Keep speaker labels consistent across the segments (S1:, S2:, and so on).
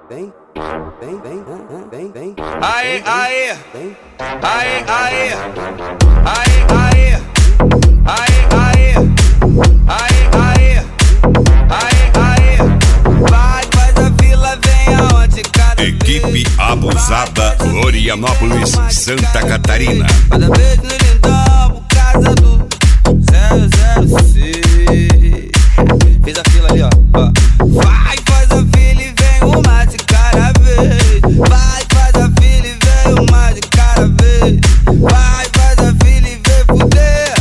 S1: Aê, aê, aê, aê, aê, aê, aê, aê, aê, aê, aê, aê. Vai, faz a fila, vem aonde cada
S2: Equipe Abusada, Florianópolis, Santa Catarina.
S1: Cada vez no lindão, casa do 006. Fez a fila ali, ó. Vai, faz a fila e vem uma de cada vez. Vai, faz a fila e vem uma de cada vez. Vai, faz a fila e vem fuder.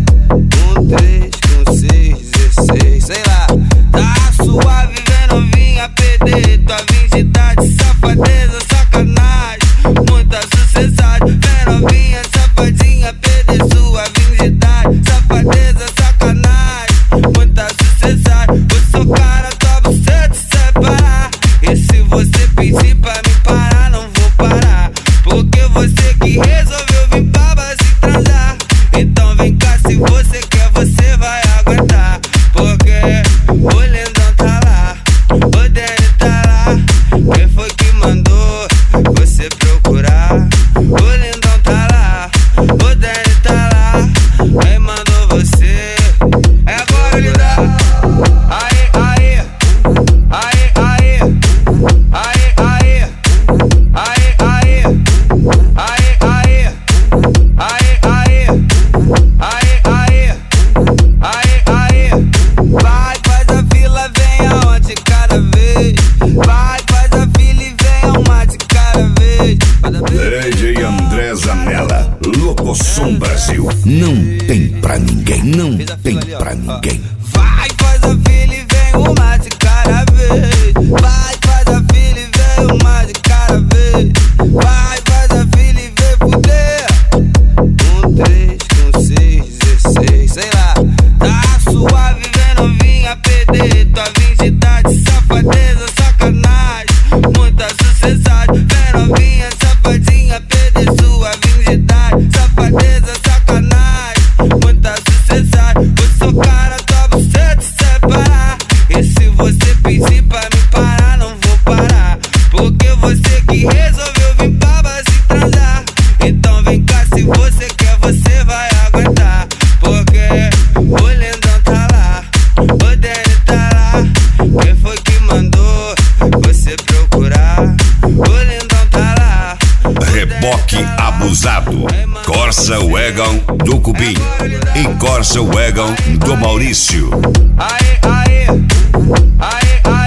S1: 1, 3, com 6, 16, sei lá. Tá suave, vem novinha, PD. Tua virgindade, safadeza, sacanagem. Muita sucessagem, vem novinha, safadinha, PD. Sua virgindade, safadeza, sacanagem. Muita sucessagem, vou socar na tua buceta e separar. E se você pedir pra me parar, não vou parar. Porque você que resolveu vir pra base transar. Então vem cá, se você quer, você vai aguentar. Porque o lindão tá lá, o Dani tá lá. Quem foi que mandou você procurar? O lindão tá lá, o Dani tá lá. Quem mandou você? É agora, lindão. Aê, aê, aê, aê, aê, aê, aê, aê, aê, aê, aê, aê, aê, aê, aê, aê. Vai, faz a fila, vem aonde cada vez. Vai, faz a fila e vem uma de cada vez.
S2: DJ André Zanella, Locosom Brasil. Não tem pra ninguém, não tem pra ninguém.
S1: Vai, faz a fila e vem uma de cada vez. Vai, faz a fila e vem uma de cada vez. Vai, faz a fila e vem fuder. 1, 3, com 6, 16, sei lá. Tá suave, vem novinha, PD. Tua virgindade, safadeza, sacanagem. Muita sucessagem, vem novinha, safadinha, PD. Sua virgindade, safadeza, sacanagem. Muita sucessagem, vou socar na tua buceta e separar. E se você pedir pra me parar, não vou parar. Porque você que resolveu vir pra base transar. Então vem cá, se você quer, você vai aguentar. Porque o lindão tá lá, o Dani tá lá. Quem foi que mandou você procurar? O lindão tá lá.
S2: Reboque Abusado, Corsa Wagon do Cubim e Corsa Wagon do Maurício.
S1: Aê, aê, aê, aê.